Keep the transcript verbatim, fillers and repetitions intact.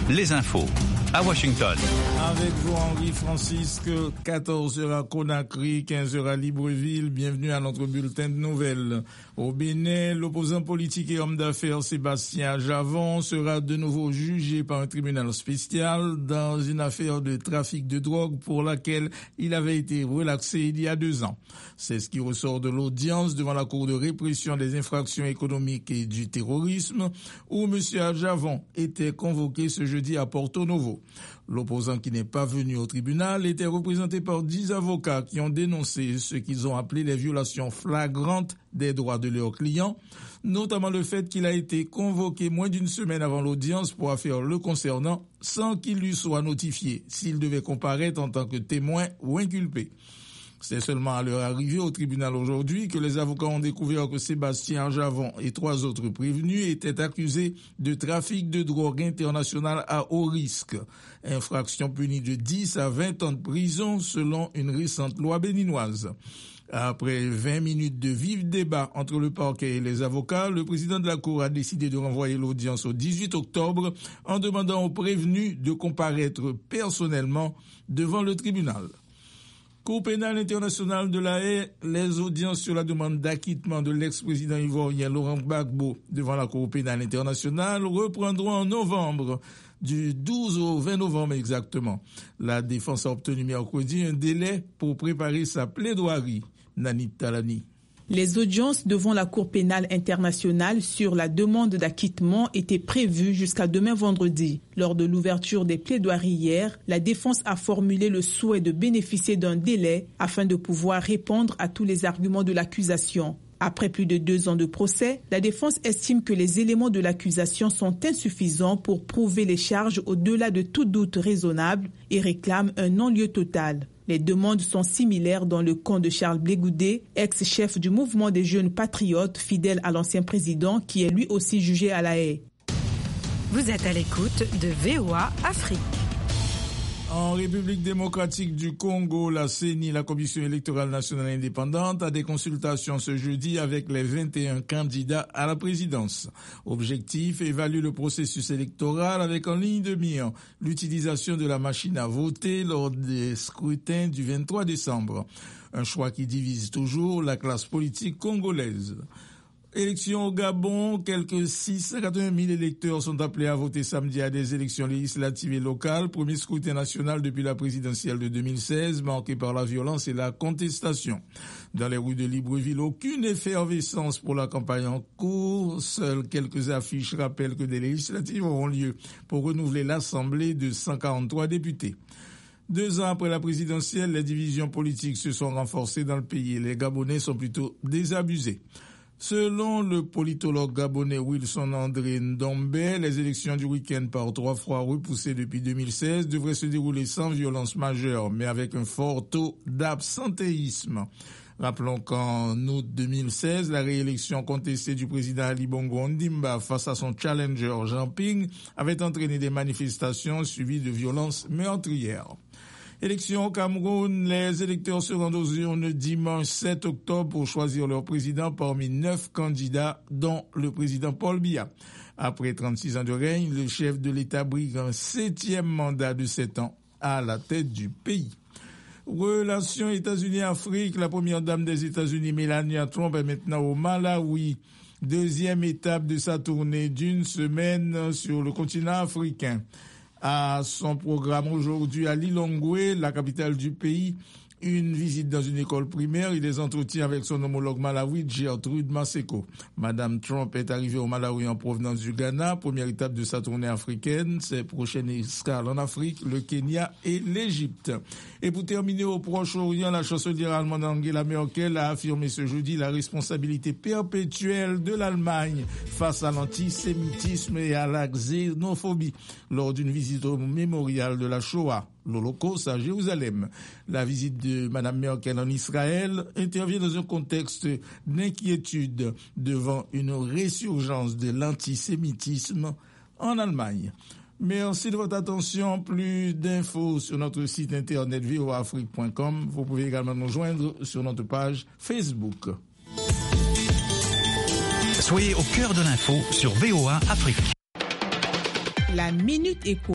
les infos à Washington. Avec vous, Henri Francisque, quatorze heures à Conakry, quinze heures à Libreville. Bienvenue à notre bulletin de nouvelles. Au Bénin, l'opposant politique et homme d'affaires Sébastien Javon sera de nouveau jugé par un tribunal spécial dans une affaire de trafic de drogue pour laquelle il avait été relaxé il y a deux ans. C'est ce qui ressort de l'audience devant la Cour de répression des infractions économiques et du terrorisme où M. Javon était convoqué ce jeudi à Porto Novo. L'opposant qui n'est pas venu au tribunal était représenté par dix avocats qui ont dénoncé ce qu'ils ont appelé les violations flagrantes des droits de leurs clients, notamment le fait qu'il a été convoqué moins d'une semaine avant l'audience pour affaire le concernant sans qu'il lui soit notifié s'il devait comparaître en tant que témoin ou inculpé. C'est seulement à leur arrivée au tribunal aujourd'hui que les avocats ont découvert que Sébastien Javon et trois autres prévenus étaient accusés de trafic de drogue internationale à haut risque. Infraction punie de dix à vingt ans de prison selon une récente loi béninoise. Après vingt minutes de vif débat entre le parquet et les avocats, le président de la Cour a décidé de renvoyer l'audience au dix-huit octobre en demandant aux prévenus de comparaître personnellement devant le tribunal. Cour pénale internationale de La Haye, les audiences sur la demande d'acquittement de l'ex-président ivoirien Laurent Gbagbo devant la Cour pénale internationale reprendront en novembre, du douze au vingt novembre exactement. La défense a obtenu mercredi un délai pour préparer sa plaidoirie. Nani Talani. Les audiences devant la Cour pénale internationale sur la demande d'acquittement étaient prévues jusqu'à demain vendredi. Lors de l'ouverture des plaidoiries hier, la défense a formulé le souhait de bénéficier d'un délai afin de pouvoir répondre à tous les arguments de l'accusation. Après plus de deux ans de procès, la défense estime que les éléments de l'accusation sont insuffisants pour prouver les charges au-delà de tout doute raisonnable et réclame un non-lieu total. Les demandes sont similaires dans le camp de Charles Blé Goudé, ex-chef du mouvement des jeunes patriotes fidèle à l'ancien président qui est lui aussi jugé à La Haye. Vous êtes à l'écoute de V O A Afrique. En République démocratique du Congo, la C E N I, la Commission électorale nationale indépendante, a des consultations ce jeudi avec les vingt et un candidats à la présidence. Objectif, évaluer le processus électoral avec en ligne de mire l'utilisation de la machine à voter lors des scrutins du vingt-trois décembre. Un choix qui divise toujours la classe politique congolaise. Élections au Gabon, quelques six cent quatre-vingt mille électeurs sont appelés à voter samedi à des élections législatives et locales, premier scrutin national depuis la présidentielle de deux mille seize, marqué par la violence et la contestation. Dans les rues de Libreville, aucune effervescence pour la campagne en cours. Seules quelques affiches rappellent que des législatives auront lieu pour renouveler l'Assemblée de cent quarante-trois députés. Deux ans après la présidentielle, les divisions politiques se sont renforcées dans le pays et les Gabonais sont plutôt désabusés. Selon le politologue gabonais Wilson André Ndombe, les élections du week-end par trois fois repoussées depuis deux mille seize devraient se dérouler sans violence majeure, mais avec un fort taux d'absentéisme. Rappelons qu'en août deux mille seize, la réélection contestée du président Ali Bongo Ondimba face à son challenger Jean Ping avait entraîné des manifestations suivies de violences meurtrières. Élection au Cameroun, les électeurs se rendent aux urnes dimanche sept octobre pour choisir leur président parmi neuf candidats, dont le président Paul Biya. Après trente-six ans de règne, le chef de l'État brigue un septième mandat de sept ans à la tête du pays. Relations États-Unis-Afrique, la première dame des États-Unis, Melania Trump, est maintenant au Malawi. Deuxième étape de sa tournée d'une semaine sur le continent africain. À son programme aujourd'hui à Lilongwe, la capitale du pays, une visite dans une école primaire et des entretiens avec son homologue Malawi, Gertrude Maseko. Madame Trump est arrivée au Malawi en provenance du Ghana, première étape de sa tournée africaine. Ses prochaines escales en Afrique, le Kenya et l'Égypte. Et pour terminer au Proche-Orient, la chancelière allemande Angela Merkel a affirmé ce jeudi la responsabilité perpétuelle de l'Allemagne face à l'antisémitisme et à la xénophobie lors d'une visite au mémorial de la Shoah, l'Holocauste à Jérusalem. La visite de Mme Merkel en Israël intervient dans un contexte d'inquiétude devant une résurgence de l'antisémitisme en Allemagne. Merci de votre attention. Plus d'infos sur notre site internet v o a afrique point com. Vous pouvez également nous joindre sur notre page Facebook. Soyez au cœur de l'info sur V O A Afrique. La Minute Éco.